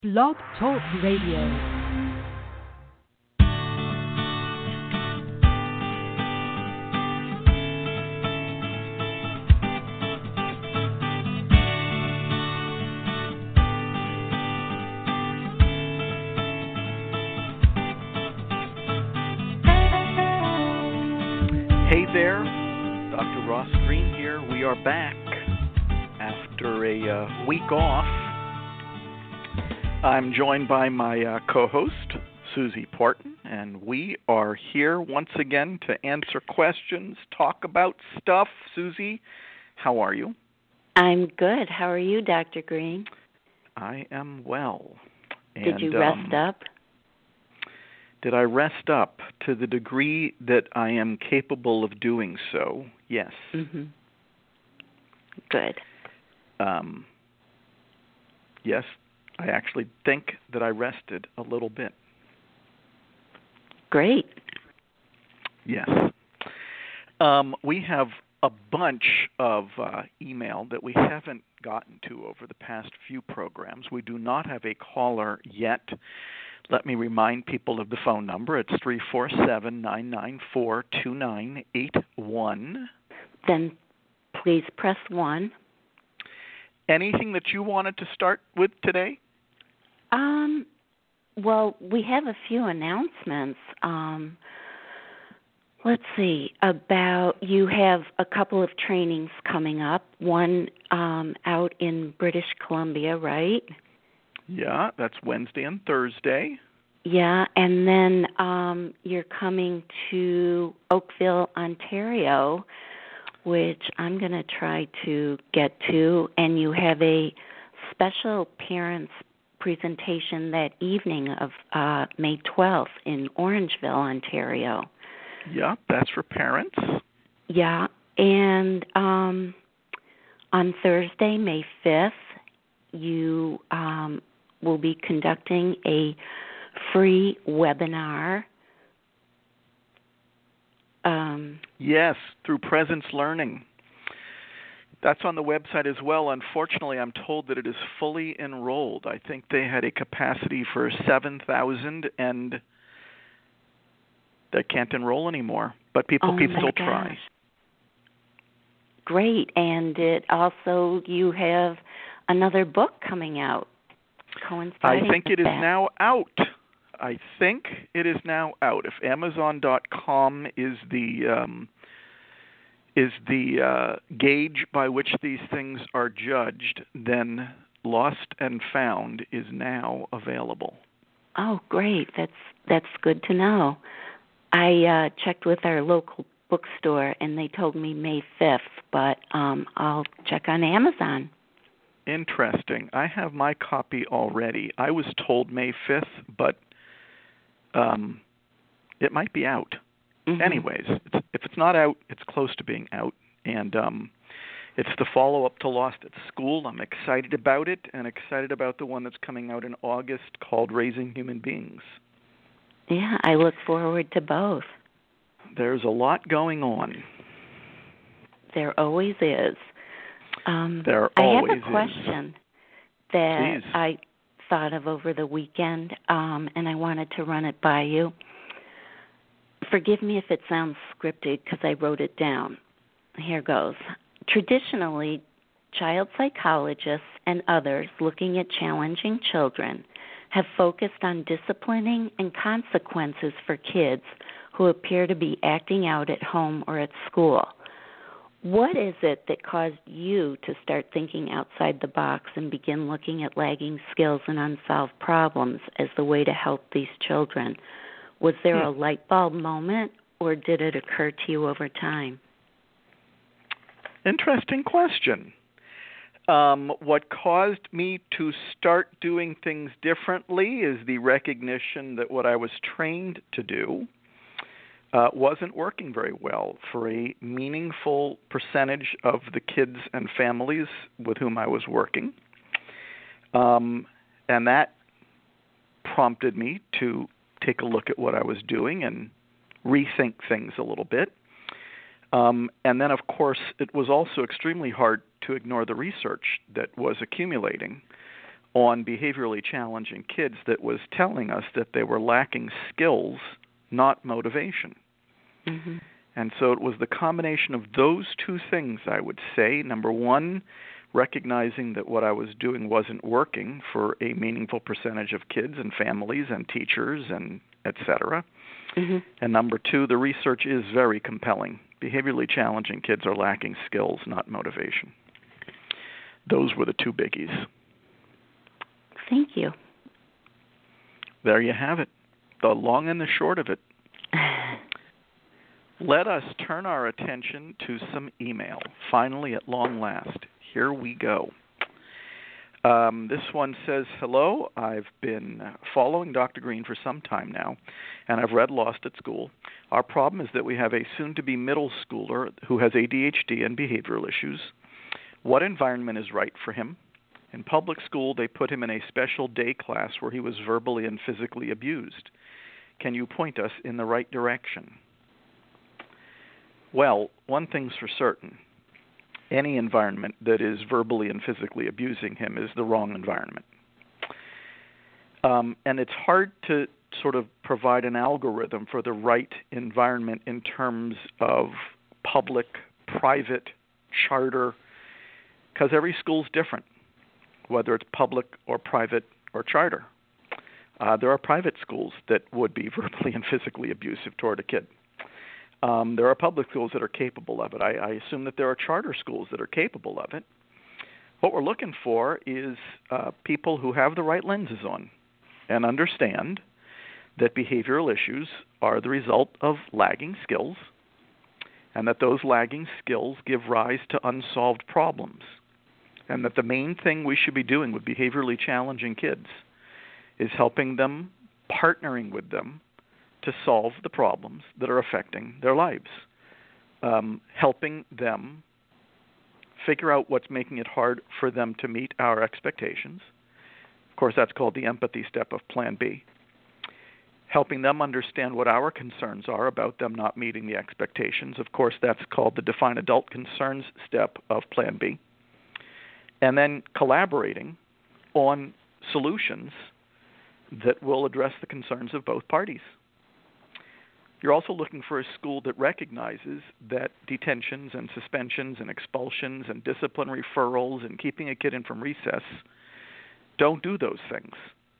Blog Talk Radio. Hey there, Dr. Ross Green here. We are back after a week off. I'm joined by my co-host, Susie Porton, and we are here once again to answer questions, talk about stuff. Susie, how are you? I'm good. How are you, Dr. Green? I am well. Did you rest up? Did I rest up to the degree that I am capable of doing so? Yes. Mm-hmm. Good. Yes, I actually think that I rested a little bit. Great. Yes. We have a bunch of email that we haven't gotten to over the past few programs. We do not have a caller yet. Let me remind people of the phone number. It's 347-994-2981. Then please press 1. Anything that you wanted to start with today? Well, we have a few announcements. Let's see, you have a couple of trainings coming up, one out in British Columbia, right? Yeah, that's Wednesday and Thursday. Yeah, and then you're coming to Oakville, Ontario, which I'm going to try to get to, and you have a special parents presentation that evening of May 12th in Orangeville, Ontario. Yeah, that's for parents. Yeah, and on Thursday, May 5th, you will be conducting a free webinar. Yes, through Presence Learning. That's on the website as well. Unfortunately, I'm told that it is fully enrolled. I think they had a capacity for 7,000, and they can't enroll anymore. But people can still try. Great. And you have another book coming out coinciding I think it is that. now out. I think it is now out. If Amazon.com is the gauge by which these things are judged, then Lost and Found is now available. Oh, great. That's good to know. I checked with our local bookstore, and they told me May 5th, but I'll check on Amazon. Interesting. I have my copy already. I was told May 5th, but it might be out. Mm-hmm. Anyways, if it's not out, it's close to being out. And it's the follow-up to Lost at School. I'm excited about it, and excited about the one that's coming out in August called Raising Human Beings. Yeah, I look forward to both. There's a lot going on. There always is. There always is. I have a question that Please. I thought of over the weekend, and I wanted to run it by you. Forgive me if it sounds scripted because I wrote it down. Here goes. Traditionally, child psychologists and others looking at challenging children have focused on disciplining and consequences for kids who appear to be acting out at home or at school. What is it that caused you to start thinking outside the box and begin looking at lagging skills and unsolved problems as the way to help these children? Was there a light bulb moment, or did it occur to you over time? Interesting question. What caused me to start doing things differently is the recognition that what I was trained to do wasn't working very well for a meaningful percentage of the kids and families with whom I was working. And that prompted me to take a look at what I was doing and rethink things a little bit. And then, of course, it was also extremely hard to ignore the research that was accumulating on behaviorally challenging kids that was telling us that they were lacking skills, not motivation. Mm-hmm. And so it was the combination of those two things, I would say. Number one, recognizing that what I was doing wasn't working for a meaningful percentage of kids and families and teachers and et cetera. Mm-hmm. And number two, the research is very compelling. Behaviorally challenging kids are lacking skills, not motivation. Those were the two biggies. Thank you. There you have it, the long and the short of it. Let us turn our attention to some email. Finally, at long last, here we go. This one says, hello, I've been following Dr. Green for some time now, and I've read Lost at School. Our problem is that we have a soon-to-be middle schooler who has ADHD and behavioral issues. What environment is right for him? In public school, they put him in a special day class where he was verbally and physically abused. Can you point us in the right direction? Well, one thing's for certain. Any environment that is verbally and physically abusing him is the wrong environment. And it's hard to sort of provide an algorithm for the right environment in terms of public, private, charter, because every school's different, whether it's public or private or charter. There are private schools that would be verbally and physically abusive toward a kid. There are public schools that are capable of it. I assume that there are charter schools that are capable of it. What we're looking for is people who have the right lenses on and understand that behavioral issues are the result of lagging skills and that those lagging skills give rise to unsolved problems, and that the main thing we should be doing with behaviorally challenging kids is helping them, partnering with them, to solve the problems that are affecting their lives, helping them figure out what's making it hard for them to meet our expectations. Of course, that's called the empathy step of Plan B. Helping them understand what our concerns are about them not meeting the expectations. Of course, that's called the define adult concerns step of Plan B. And then collaborating on solutions that will address the concerns of both parties. You're also looking for a school that recognizes that detentions and suspensions and expulsions and discipline referrals and keeping a kid in from recess don't do those things.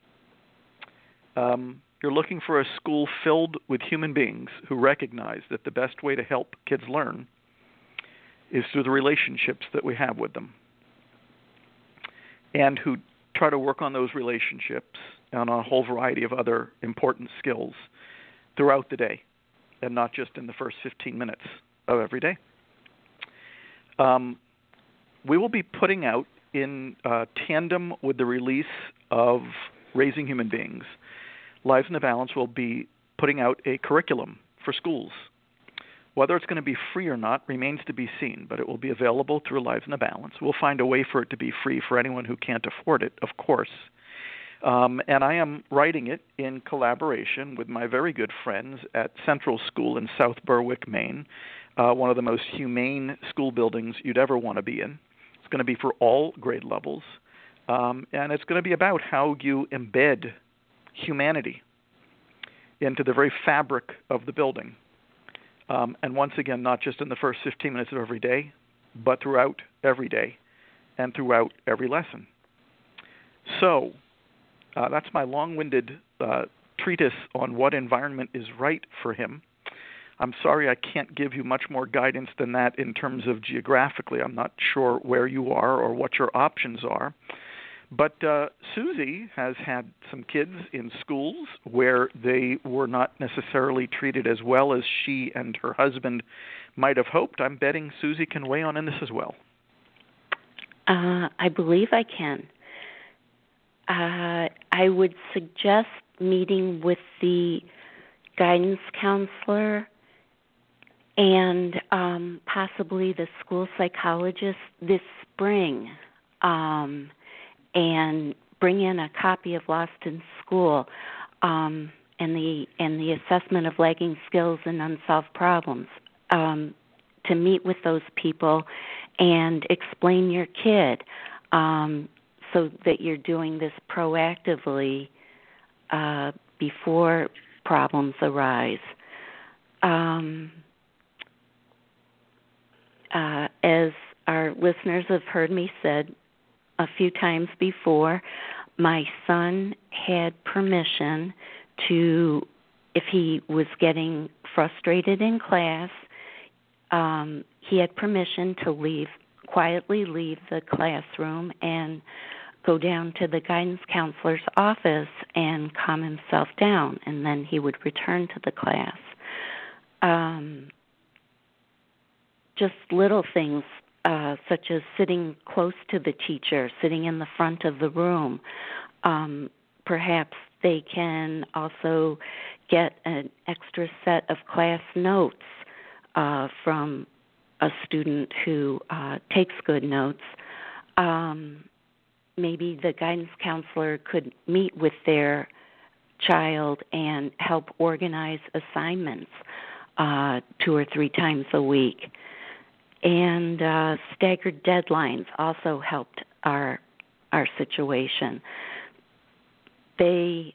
You're looking for a school filled with human beings who recognize that the best way to help kids learn is through the relationships that we have with them, and who try to work on those relationships and on a whole variety of other important skills throughout the day, and not just in the first 15 minutes of every day. We will be putting out, in tandem with the release of Raising Human Beings, Lives in the Balance will be putting out a curriculum for schools. Whether it's going to be free or not remains to be seen, but it will be available through Lives in the Balance. We'll find a way for it to be free for anyone who can't afford it, of course. And I am writing it in collaboration with my very good friends at Central School in South Berwick, Maine, one of the most humane school buildings you'd ever want to be in. It's going to be for all grade levels, and it's going to be about how you embed humanity into the very fabric of the building. And once again, not just in the first 15 minutes of every day, but throughout every day and throughout every lesson. So that's my long-winded treatise on what environment is right for him. I'm sorry I can't give you much more guidance than that in terms of geographically. I'm not sure where you are or what your options are. But Susie has had some kids in schools where they were not necessarily treated as well as she and her husband might have hoped. I'm betting Susie can weigh on in this as well. I believe I can. I would suggest meeting with the guidance counselor and possibly the school psychologist this spring, and bring in a copy of Lost in School and the assessment of lagging skills and unsolved problems, to meet with those people and explain your kid so that you're doing this proactively before problems arise. As our listeners have heard me said a few times before, my son had permission to, if he was getting frustrated in class, he had permission to quietly leave the classroom and go down to the guidance counselor's office and calm himself down, and then he would return to the class. Just little things such as sitting close to the teacher, sitting in the front of the room. Perhaps they can also get an extra set of class notes from a student who takes good notes. Maybe the guidance counselor could meet with their child and help organize assignments 2 or 3 times a week. And staggered deadlines also helped our situation. The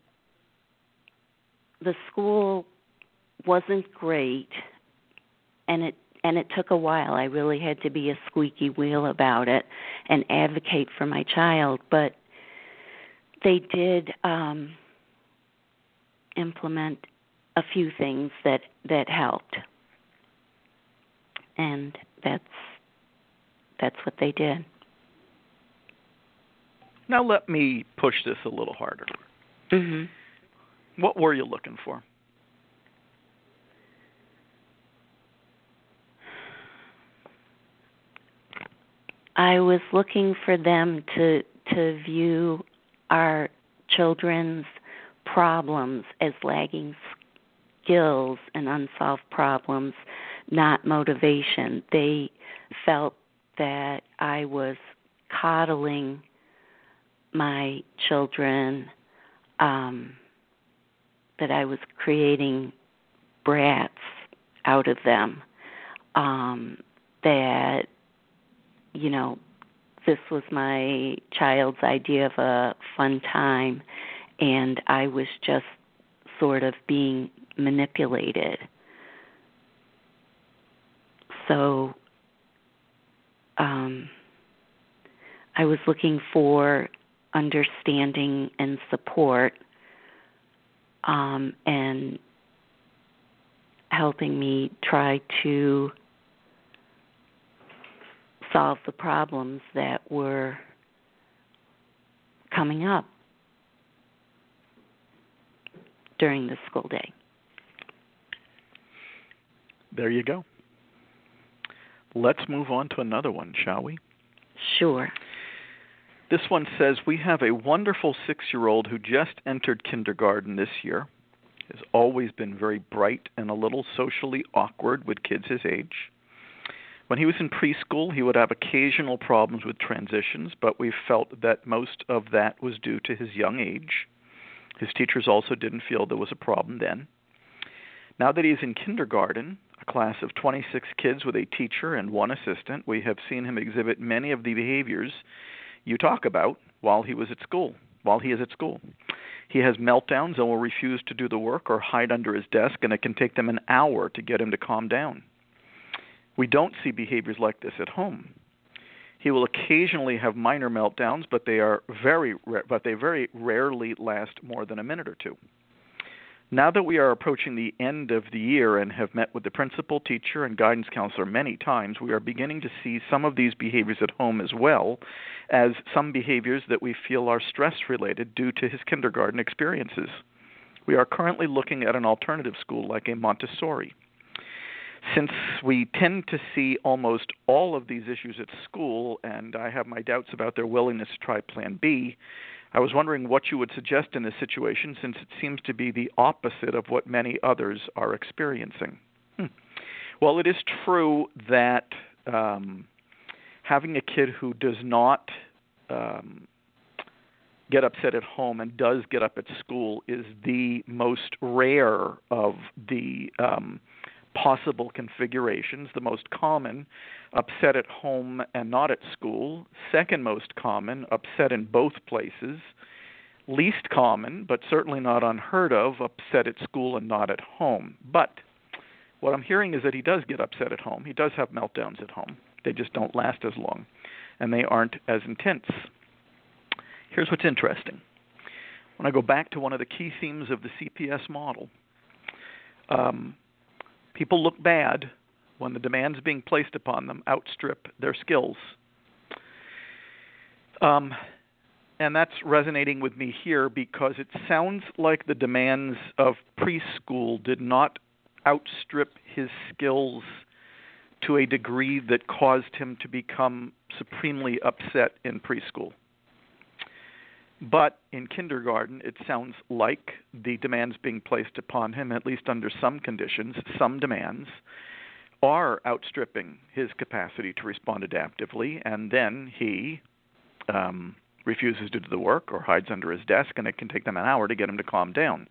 school wasn't great, and it took a while. I really had to be a squeaky wheel about it and advocate for my child, but they did implement a few things that helped, and that's what they did. Now let me push this a little harder. Mm-hmm. What were you looking for? I was looking for them to view our children's problems as lagging skills and unsolved problems, not motivation. They felt that I was coddling my children, that I was creating brats out of them, that, this was my child's idea of a fun time, and I was just sort of being manipulated. So I was looking for understanding and support, and helping me try to solve the problems that were coming up during the school day. There you go. Let's move on to another one, shall we? Sure. This one says, we have a wonderful 6-year-old who just entered kindergarten this year. Has always been very bright and a little socially awkward with kids his age. When he was in preschool, he would have occasional problems with transitions, but we felt that most of that was due to his young age. His teachers also didn't feel there was a problem then. Now that he's in kindergarten, a class of 26 kids with a teacher and 1 assistant, we have seen him exhibit many of the behaviors you talk about while he is at school. He has meltdowns and will refuse to do the work or hide under his desk, and it can take them an hour to get him to calm down. We don't see behaviors like this at home. He will occasionally have minor meltdowns, but they very rarely last more than a minute or 2. Now that we are approaching the end of the year and have met with the principal, teacher, and guidance counselor many times, we are beginning to see some of these behaviors at home as well as some behaviors that we feel are stress-related due to his kindergarten experiences. We are currently looking at an alternative school like a Montessori. Since we tend to see almost all of these issues at school, and I have my doubts about their willingness to try Plan B, I was wondering what you would suggest in this situation, since it seems to be the opposite of what many others are experiencing. Well, it is true that having a kid who does not get upset at home and does get up at school is the most rare of the possible configurations. The most common, upset at home and not at school. Second most common, upset in both places. Least common, but certainly not unheard of, upset at school and not at home. But what I'm hearing is that he does get upset at home. He does have meltdowns at home. They just don't last as long, and they aren't as intense. Here's what's interesting. When I go back to one of the key themes of the CPS model, people look bad when the demands being placed upon them outstrip their skills. And that's resonating with me here because it sounds like the demands of preschool did not outstrip his skills to a degree that caused him to become supremely upset in preschool. But in kindergarten, it sounds like the demands being placed upon him, at least under some conditions, some demands, are outstripping his capacity to respond adaptively, and then he refuses to do the work or hides under his desk, and it can take them an hour to get him to calm down.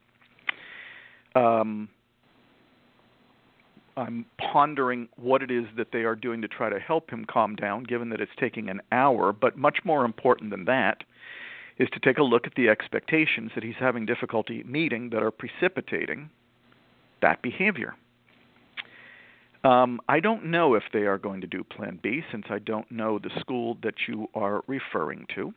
I'm pondering what it is that they are doing to try to help him calm down, given that it's taking an hour, but much more important than that is to take a look at the expectations that he's having difficulty meeting that are precipitating that behavior. I don't know if they are going to do Plan B, since I don't know the school that you are referring to.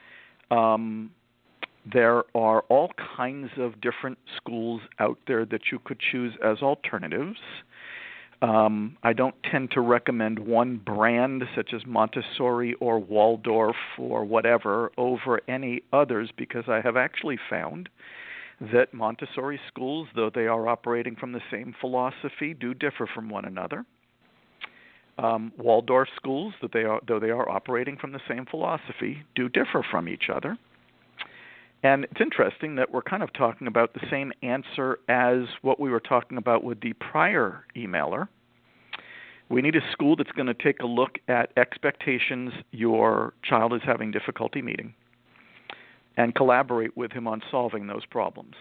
There are all kinds of different schools out there that you could choose as alternatives. I don't tend to recommend one brand, such as Montessori or Waldorf or whatever, over any others, because I have actually found that Montessori schools, though they are operating from the same philosophy, do differ from one another. Waldorf schools, though they are operating from the same philosophy, do differ from each other. And it's interesting that we're kind of talking about the same answer as what we were talking about with the prior emailer. We need a school that's going to take a look at expectations your child is having difficulty meeting and collaborate with him on solving those problems.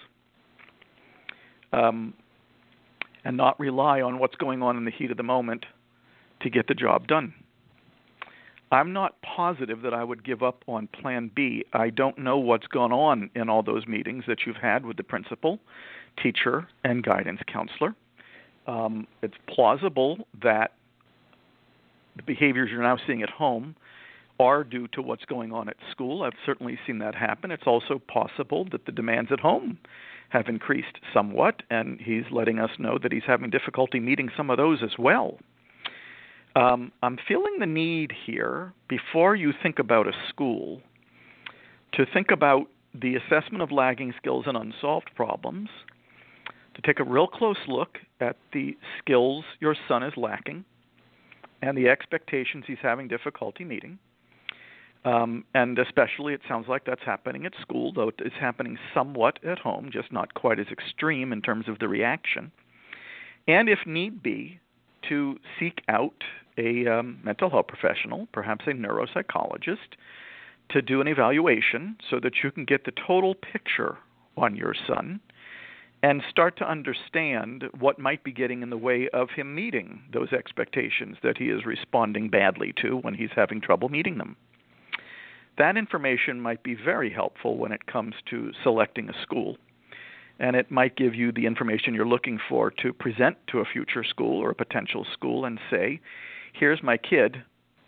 And not rely on what's going on in the heat of the moment to get the job done. I'm not positive that I would give up on Plan B. I don't know what's gone on in all those meetings that you've had with the principal, teacher, and guidance counselor. It's plausible that the behaviors you're now seeing at home are due to what's going on at school. I've certainly seen that happen. It's also possible that the demands at home have increased somewhat, and he's letting us know that he's having difficulty meeting some of those as well. I'm feeling the need here, before you think about a school, to think about the assessment of lagging skills and unsolved problems, to take a real close look at the skills your son is lacking and the expectations he's having difficulty meeting. And especially it sounds like that's happening at school, though it's happening somewhat at home, just not quite as extreme in terms of the reaction. And if need be, to seek out a mental health professional, perhaps a neuropsychologist, to do an evaluation so that you can get the total picture on your son and start to understand what might be getting in the way of him meeting those expectations that he is responding badly to when he's having trouble meeting them. That information might be very helpful when it comes to selecting a school, and it might give you the information you're looking for to present to a future school or a potential school and say, here's my kid.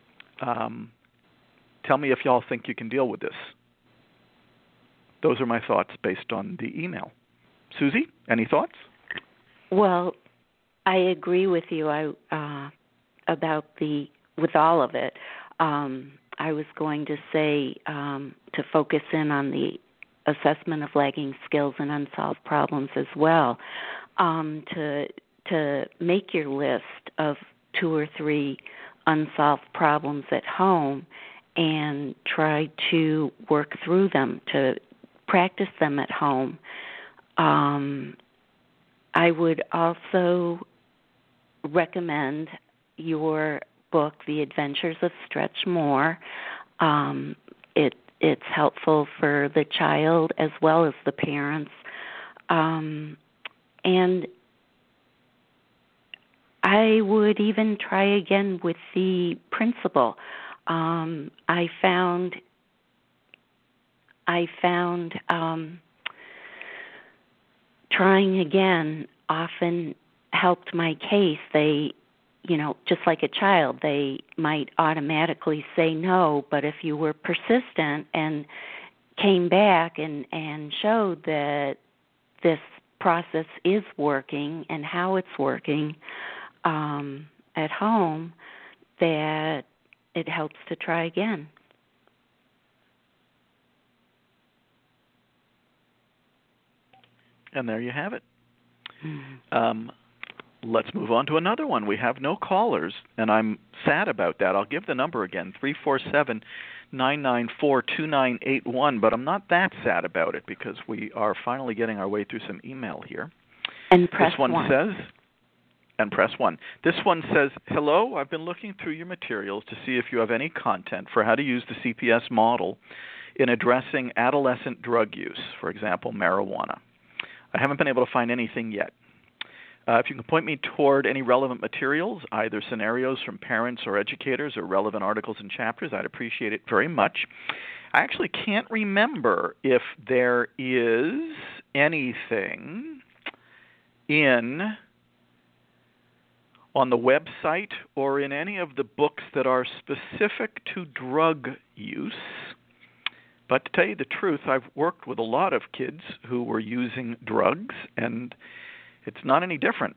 Tell me if y'all think you can deal with this. Those are my thoughts based on the email. Susie, any thoughts? Well, I agree with you with all of it. I was going to say to focus in on the assessment of lagging skills and unsolved problems as well, to make your list of 2 or 3 unsolved problems at home and try to work through them, to practice them at home. I would also recommend your book, The Adventures of Stretch Moore. It's helpful for the child as well as the parents. And I would even try again with the principal. I found trying again often helped my case. They, just like a child, they might automatically say no, but if you were persistent and came back and showed that this process is working and how it's working at home, that it helps to try again. And there you have it. Let's move on to another one. We have no callers, and I'm sad about that. I'll give the number again, 347-994-2981, but I'm not that sad about it because we are finally getting our way through some email here. And press this one. Says, and press 1. This one says, hello, I've been looking through your materials to see if you have any content for how to use the CPS model in addressing adolescent drug use, for example, marijuana. I haven't been able to find anything yet. If you can point me toward any relevant materials, either scenarios from parents or educators or relevant articles and chapters, I'd appreciate it very much. I actually can't remember if there is anything on the website or in any of the books that are specific to drug use. But to tell you the truth, I've worked with a lot of kids who were using drugs, and it's not any different.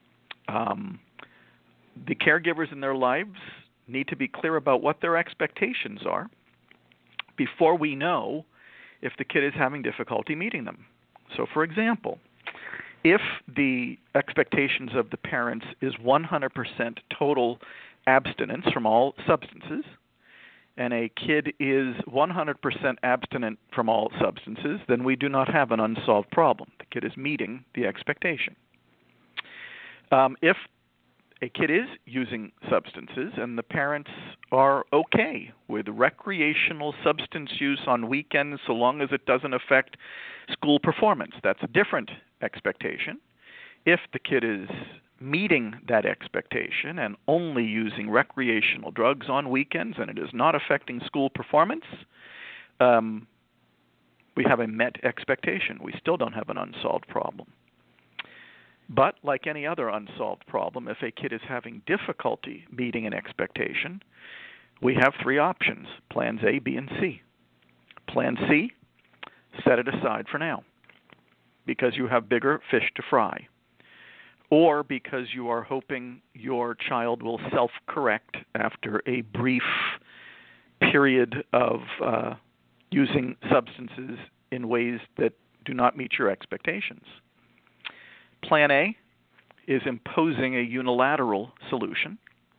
The caregivers in their lives need to be clear about what their expectations are before we know if the kid is having difficulty meeting them. So, for example, if the expectations of the parents is 100% total abstinence from all substances, and a kid is 100% abstinent from all substances, then we do not have an unsolved problem. The kid is meeting the expectation. If a kid is using substances and the parents are okay with recreational substance use on weekends so long as it doesn't affect school performance, that's a different expectation. If the kid is meeting that expectation and only using recreational drugs on weekends and it is not affecting school performance, we have a met expectation. We still don't have an unsolved problem. But like any other unsolved problem, if a kid is having difficulty meeting an expectation, we have 3 options, plans A, B, and C. Plan C, set it aside for now because you have bigger fish to fry, or because you are hoping your child will self-correct after a brief period of using substances in ways that do not meet your expectations. Plan A is imposing a unilateral solution.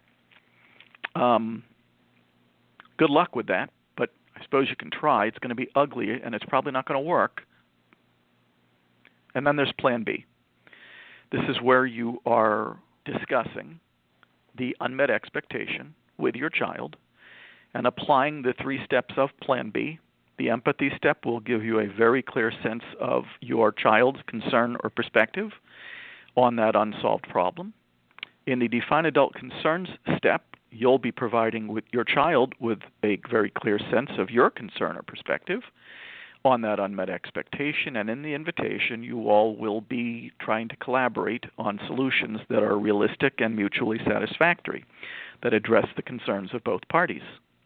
Good luck with that, but I suppose you can try. It's going to be ugly, and it's probably not going to work. And then there's Plan B. This is where you are discussing the unmet expectation with your child and applying the 3 steps of Plan B. The empathy step will give you a very clear sense of your child's concern or perspective on that unsolved problem. In the define adult concerns step, you'll be providing with your child with a very clear sense of your concern or perspective on that unmet expectation. And in the invitation, you all will be trying to collaborate on solutions that are realistic and mutually satisfactory, that address the concerns of both parties.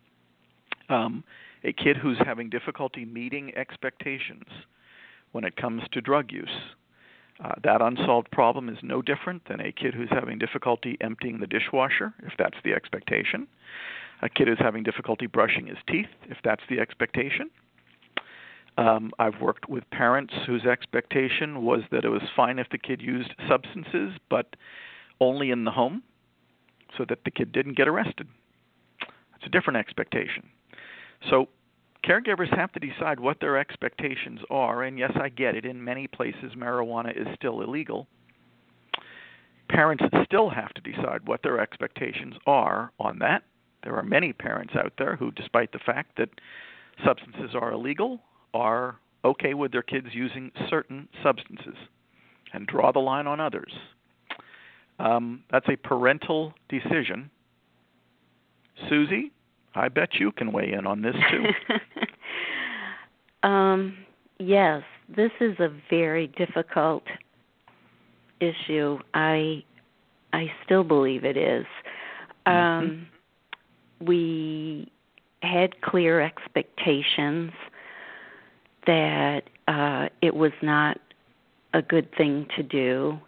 A kid who's having difficulty meeting expectations when it comes to drug use, that unsolved problem is no different than a kid who's having difficulty emptying the dishwasher, if that's the expectation. A kid who's having difficulty brushing his teeth, if that's the expectation. I've worked with parents whose expectation was that it was fine if the kid used substances, but only in the home, so that the kid didn't get arrested. It's a different expectation. So caregivers have to decide what their expectations are, and yes, I get it. In many places, marijuana is still illegal. Parents still have to decide what their expectations are on that. There are many parents out there who, despite the fact that substances are illegal, are okay with their kids using certain substances and draw the line on others. That's a parental decision. Susie, I bet you can weigh in on this too. Yes, this is a very difficult issue. I still believe it is. We had clear expectations that it was not a good thing to do,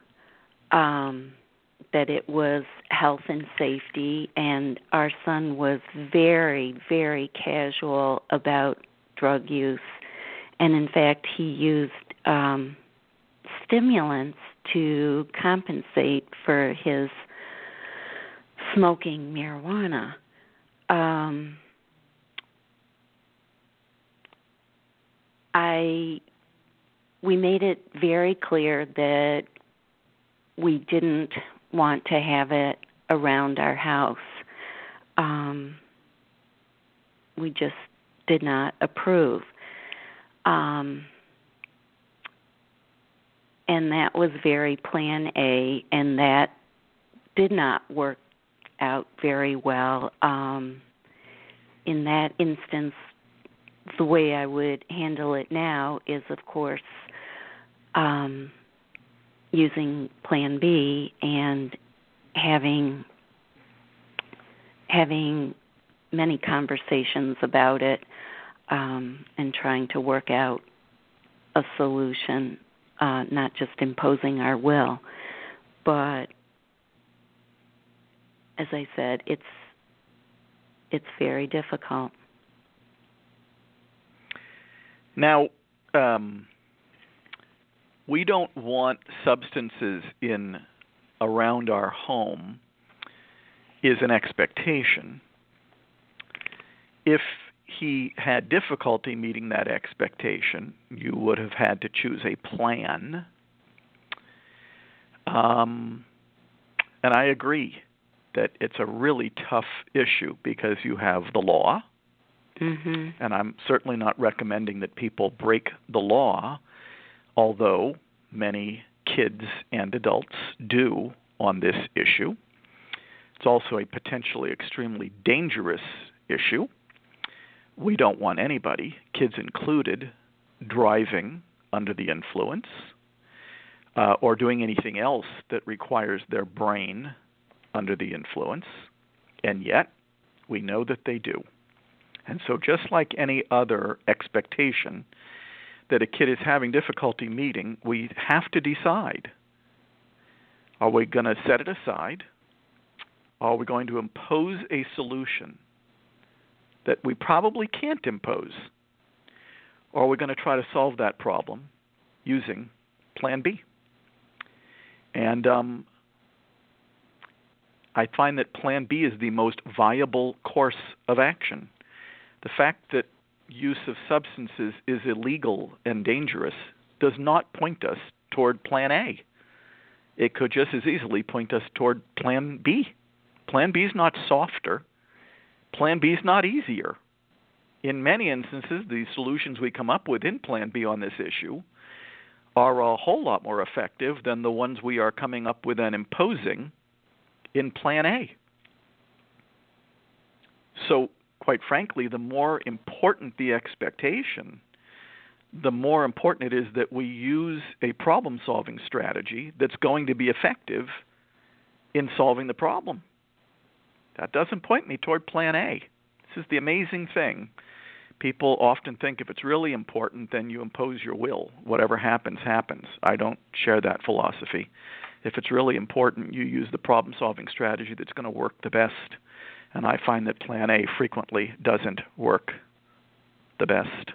that it was health and safety, and our son was very, very casual about drug use. And in fact, he used stimulants to compensate for his smoking marijuana. We made it very clear that we didn't want to have it around our house. We just did not approve. And that was very Plan A, and that did not work out very well. In that instance, the way I would handle it now is, of course, using Plan B and having many conversations about it, and trying to work out a solution, not just imposing our will. But as I said, it's very difficult. Now, we don't want substances in around our home is an expectation. If he had difficulty meeting that expectation, you would have had to choose a plan. And I agree that it's a really tough issue because you have the law, and I'm certainly not recommending that people break the law, although many kids and adults do on this issue. It's also a potentially extremely dangerous issue. We don't want anybody, kids included, driving under the influence or doing anything else that requires their brain under the influence, and yet we know that they do. And so just like any other expectation that a kid is having difficulty meeting, we have to decide, are we going to set it aside? Are we going to impose a solution that we probably can't impose? Or are we going to try to solve that problem using Plan B? And I find that Plan B is the most viable course of action. The fact that use of substances is illegal and dangerous does not point us toward Plan A. It could just as easily point us toward Plan B. Plan B is not softer. Plan B is not easier. In many instances, the solutions we come up with in Plan B on this issue are a whole lot more effective than the ones we are coming up with and imposing in Plan A. So, quite frankly, the more important the expectation, the more important it is that we use a problem-solving strategy that's going to be effective in solving the problem. That doesn't point me toward Plan A. This is the amazing thing. People often think if it's really important, then you impose your will. Whatever happens, happens. I don't share that philosophy. If it's really important, you use the problem-solving strategy that's going to work the best. And I find that Plan A frequently doesn't work the best.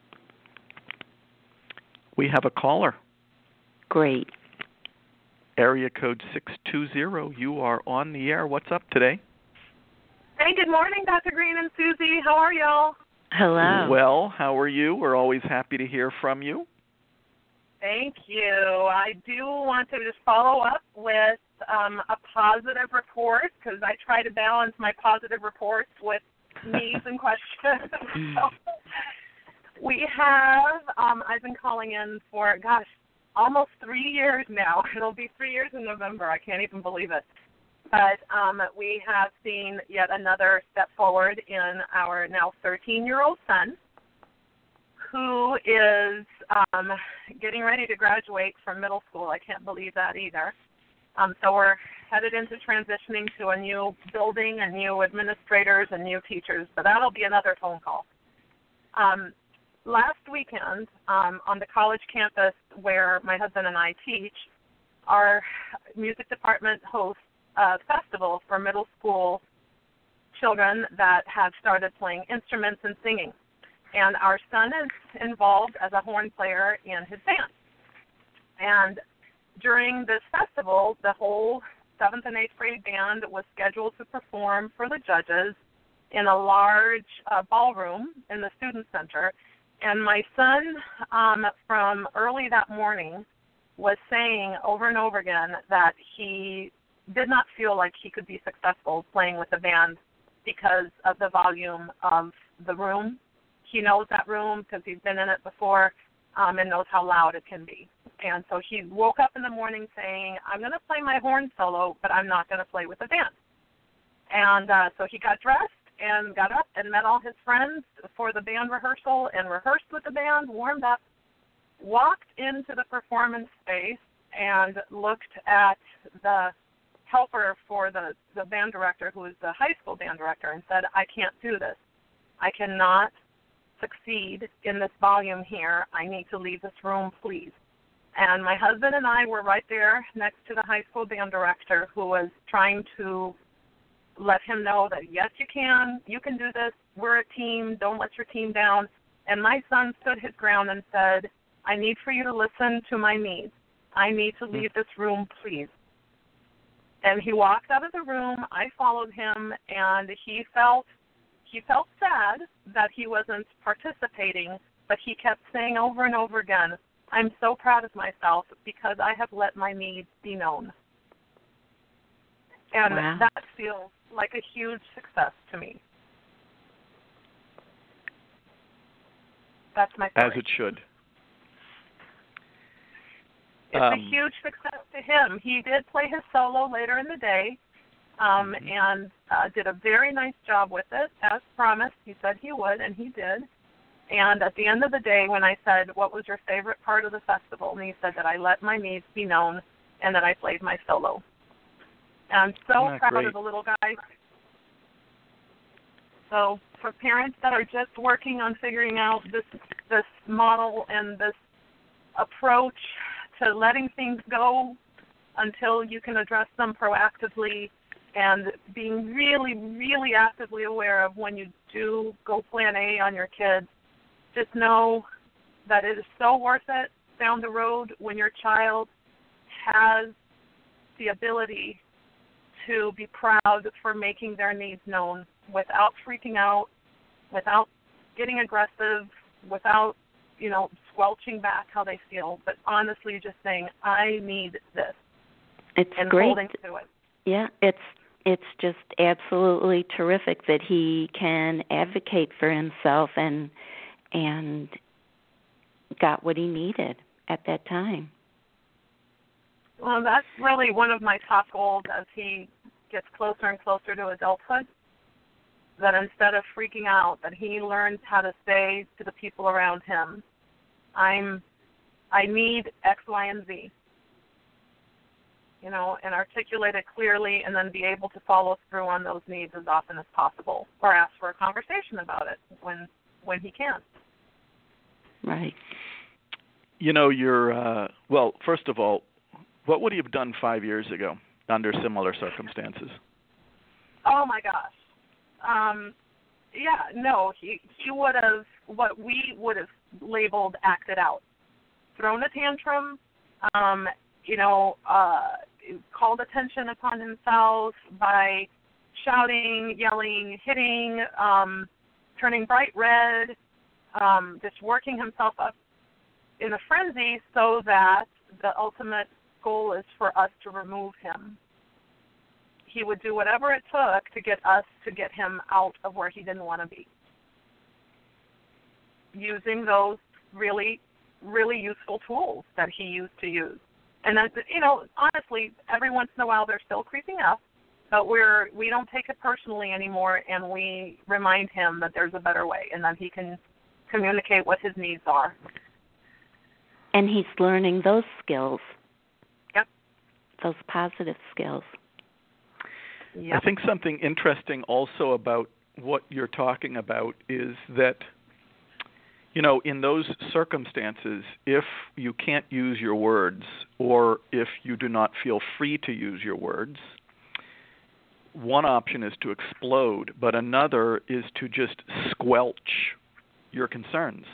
We have a caller. Great. Area code 620. You are on the air. What's up today? Hey, good morning, Dr. Green and Susie. How are y'all? Hello. Well, how are you? We're always happy to hear from you. Thank you. I do want to just follow up with a positive report because I try to balance my positive reports with needs and questions. So we have, I've been calling in for, almost 3 years now. It'll be 3 years in November. I can't even believe it. But we have seen yet another step forward in our now 13-year-old son, who is getting ready to graduate from middle school. I can't believe that either. So we're headed into transitioning to a new building and new administrators and new teachers, but that'll be another phone call. Last weekend, on the college campus where my husband and I teach, our music department hosts a festival for middle school children that have started playing instruments and singing. And our son is involved as a horn player in his band. And during this festival, the whole 7th and 8th grade band was scheduled to perform for the judges in a large ballroom in the student center. And my son, from early that morning, was saying over and over again that he did not feel like he could be successful playing with the band because of the volume of the room. He knows that room because he's been in it before and knows how loud it can be. And so he woke up in the morning saying, I'm going to play my horn solo, but I'm not going to play with the band. And so he got dressed and got up and met all his friends for the band rehearsal and rehearsed with the band, warmed up, walked into the performance space and looked at the helper for the band director, who is the high school band director, and said, I can't do this. I cannot succeed in this volume here. I need to leave this room, please. And my husband and I were right there next to the high school band director, who was trying to let him know that, yes, you can do this, we're a team, don't let your team down. And my son stood his ground and said, I need for you to listen to my needs. I need to leave this room, please. And he walked out of the room. I followed him, and he felt sad that he wasn't participating, but he kept saying over and over again, I'm so proud of myself because I have let my needs be known. And wow. That feels like a huge success to me. That's my story. As it should. It's a huge success to him. He did play his solo later in the day and did a very nice job with it, as promised. He said he would, and he did. And at the end of the day, when I said, what was your favorite part of the festival? And he said that I let my needs be known and that I played my solo. And I'm so proud of the little guy. So for parents that are just working on figuring out this model and this approach to letting things go until you can address them proactively and being really, really actively aware of when you do go plan A on your kids, just know that it is so worth it down the road when your child has the ability to be proud for making their needs known without freaking out, without getting aggressive, without, squelching back how they feel, but honestly just saying, I need this. It's and great. Holding to it. Yeah, it's just absolutely terrific that he can advocate for himself and got what he needed at that time. Well, that's really one of my top goals as he gets closer and closer to adulthood, that instead of freaking out, that he learns how to say to the people around him, I need X, Y, and Z, and articulate it clearly and then be able to follow through on those needs as often as possible or ask for a conversation about it when he can. Right. You're, well, first of all, what would you have done 5 years ago under similar circumstances? Oh, my gosh. He would have, what we would have labeled acted out. Thrown a tantrum, called attention upon himself by shouting, yelling, hitting, turning bright red, just working himself up in a frenzy so that the ultimate goal is for us to remove him. He would do whatever it took to get us to get him out of where he didn't want to be, using those really really useful tools that he used to use. And that, honestly, every once in a while they're still creeping up, but we don't take it personally anymore, and we remind him that there's a better way and that he can communicate what his needs are. And he's learning those skills. Yep. Those positive skills. Yep. I think something interesting also about what you're talking about is that, in those circumstances, if you can't use your words or if you do not feel free to use your words, one option is to explode, but another is to just squelch your concerns.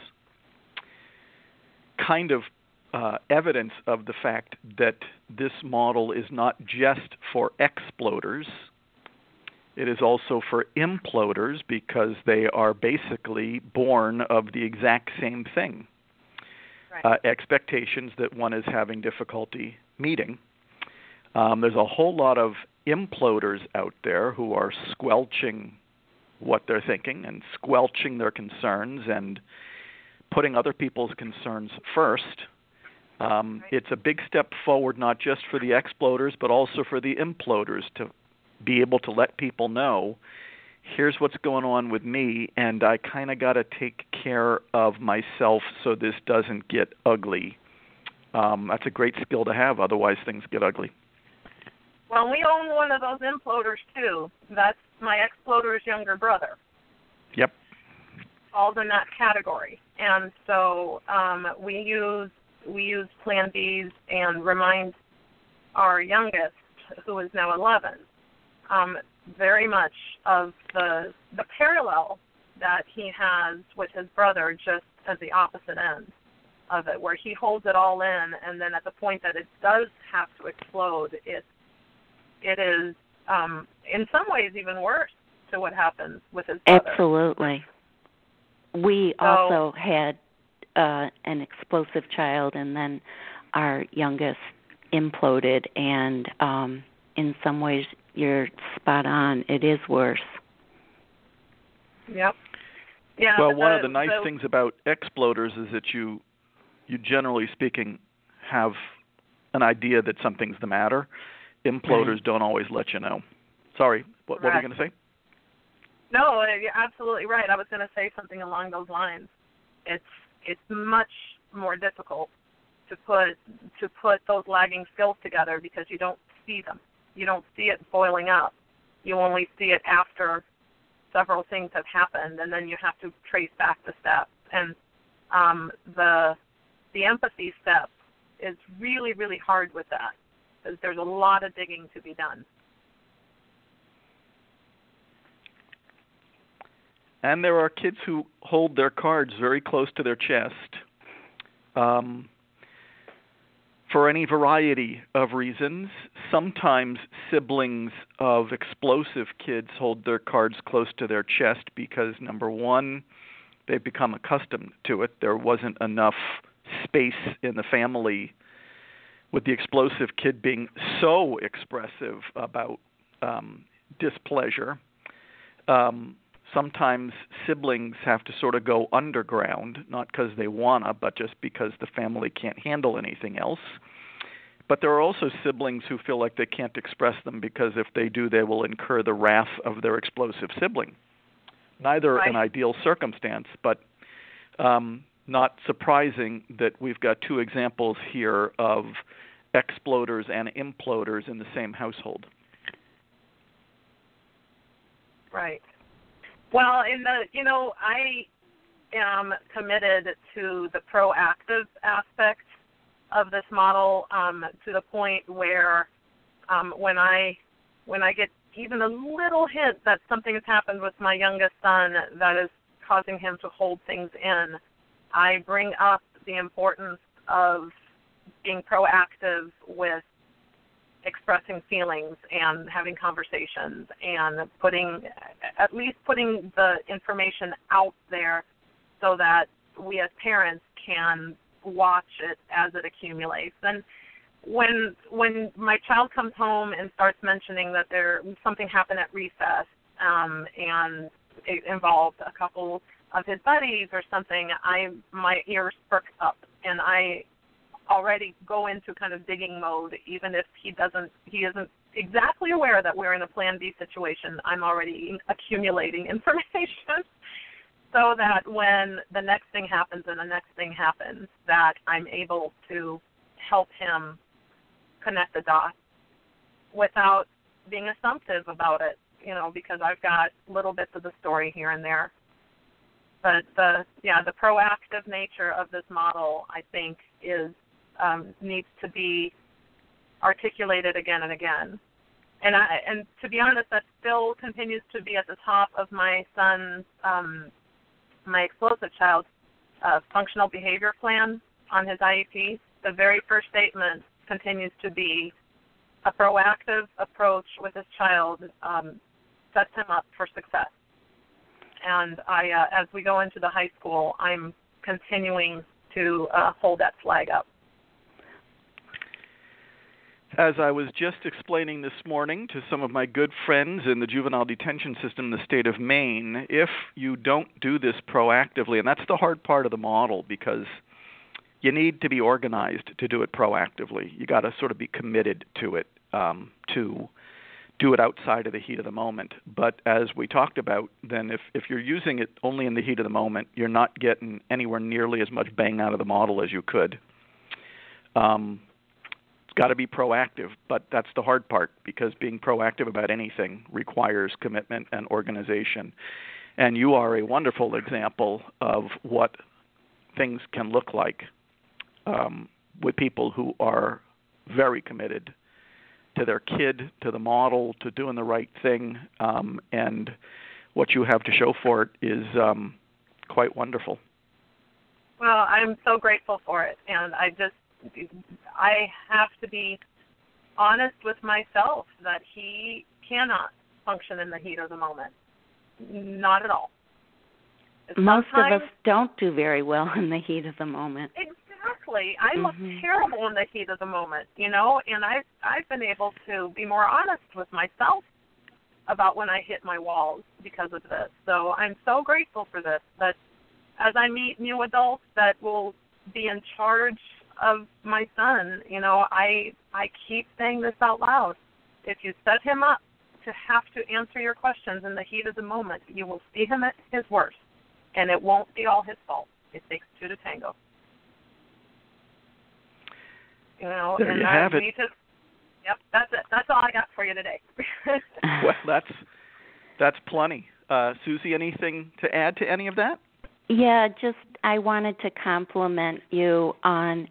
Kind of evidence of the fact that this model is not just for exploders. It is also for imploders because they are basically born of the exact same thing. Right. Expectations that one is having difficulty meeting. There's a whole lot of imploders out there who are squelching what they're thinking and squelching their concerns and putting other people's concerns first. It's a big step forward not just for the exploders but also for the imploders to be able to let people know, here's what's going on with me, and I kind of got to take care of myself so this doesn't get ugly. That's a great skill to have, otherwise things get ugly. Well, we own one of those imploders, too. That's my exploder's younger brother. Yep. Falls in that category. And so we use Plan Bs and remind our youngest, who is now 11, very much of the parallel that he has with his brother, just at the opposite end of it, where he holds it all in, and then at the point that it does have to explode, it is in some ways even worse to what happens with his brother. Absolutely. We also had an explosive child, and then our youngest imploded, and in some ways you're spot on. It is worse. Yep. Yeah. Well, one of the nice things about exploders is that you generally speaking have an idea that something's the matter. Imploders don't always let you know. Sorry, what were you going to say? No, you're absolutely right. I was going to say something along those lines. It's much more difficult to put those lagging skills together because you don't see them. You don't see it boiling up. You only see it after several things have happened, and then you have to trace back the steps. And the empathy step is really, really hard with that because there's a lot of digging to be done. And there are kids who hold their cards very close to their chest for any variety of reasons. Sometimes siblings of explosive kids hold their cards close to their chest because, number one, they've become accustomed to it. There wasn't enough space in the family with the explosive kid being so expressive about displeasure. Sometimes siblings have to sort of go underground, not because they want to, but just because the family can't handle anything else. But there are also siblings who feel like they can't express them because if they do, they will incur the wrath of their explosive sibling. Neither an ideal circumstance, but not surprising that we've got two examples here of exploders and imploders in the same household. Right. Well, I am committed to the proactive aspect of this model to the point where when I get even a little hint that something has happened with my youngest son that is causing him to hold things in, I bring up the importance of being proactive with expressing feelings and having conversations and putting the information out there so that we as parents can watch it as it accumulates. And when my child comes home and starts mentioning that something happened at recess and it involved a couple of his buddies or something, my ears perk up and I already go into kind of digging mode, even if he isn't exactly aware that we're in a Plan B situation. I'm already accumulating information so that when the next thing happens and the next thing happens, that I'm able to help him connect the dots without being assumptive about it, because I've got little bits of the story here and there. But the proactive nature of this model, I think, needs to be articulated again and again. And to be honest, that still continues to be at the top of my son's, my explosive child's functional behavior plan on his IEP. The very first statement continues to be a proactive approach with his child sets him up for success. And as we go into the high school, I'm continuing to hold that flag up. As I was just explaining this morning to some of my good friends in the juvenile detention system in the state of Maine, if you don't do this proactively, and that's the hard part of the model, because you need to be organized to do it proactively. You got to sort of be committed to it, to do it outside of the heat of the moment. But as we talked about, then if you're using it only in the heat of the moment, you're not getting anywhere nearly as much bang out of the model as you could. It's got to be proactive, but that's the hard part, because being proactive about anything requires commitment and organization. And you are a wonderful example of what things can look like with people who are very committed to their kid, to the model, to doing the right thing, and what you have to show for it is quite wonderful. Well, I'm so grateful for it, and I have to be honest with myself that he cannot function in the heat of the moment. Not at all. Most of us don't do very well in the heat of the moment. Exactly. I look terrible in the heat of the moment, and I've been able to be more honest with myself about when I hit my walls because of this. So I'm so grateful for this, that as I meet new adults that will be in charge of my son, I keep saying this out loud. If you set him up to have to answer your questions in the heat of the moment, you will see him at his worst, and it won't be all his fault. It takes two to tango. There you have it. Yep, that's it. That's all I got for you today. Well, that's plenty. Susie, anything to add to any of that? Yeah, just I wanted to compliment you on,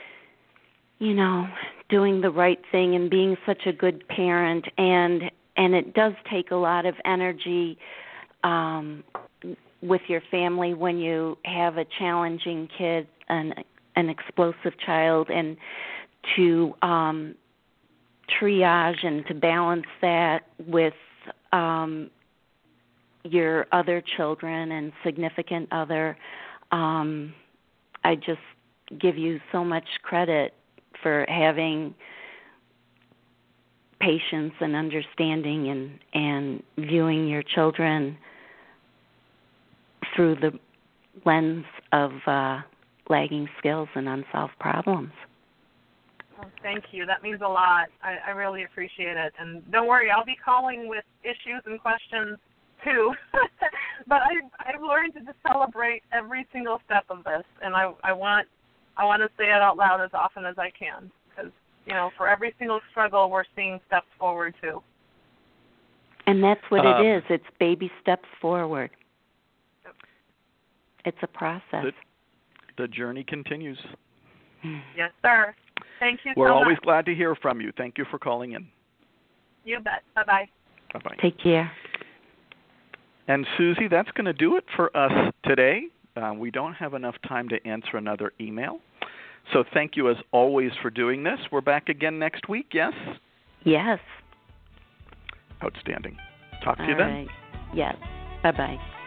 doing the right thing and being such a good parent, and it does take a lot of energy with your family when you have a challenging kid, an explosive child, and to triage and to balance that with your other children and significant other. I just give you so much credit for having patience and understanding and viewing your children through the lens of lagging skills and unsolved problems. Well, thank you. That means a lot. I really appreciate it. And don't worry, I'll be calling with issues and questions too. But I've learned to just celebrate every single step of this, and I want to say it out loud as often as I can, because for every single struggle, we're seeing steps forward too. And that's what it is. It's baby steps forward. Yep. It's a process. The journey continues. Yes, sir. Thank you so much. We're always glad to hear from you. Thank you for calling in. You bet. Bye-bye. Bye-bye. Take care. And Susie, that's going to do it for us today. We don't have enough time to answer another email. So thank you as always for doing this. We're back again next week, yes? Yes. Outstanding. Talk to you then. Right. Yes. Bye-bye.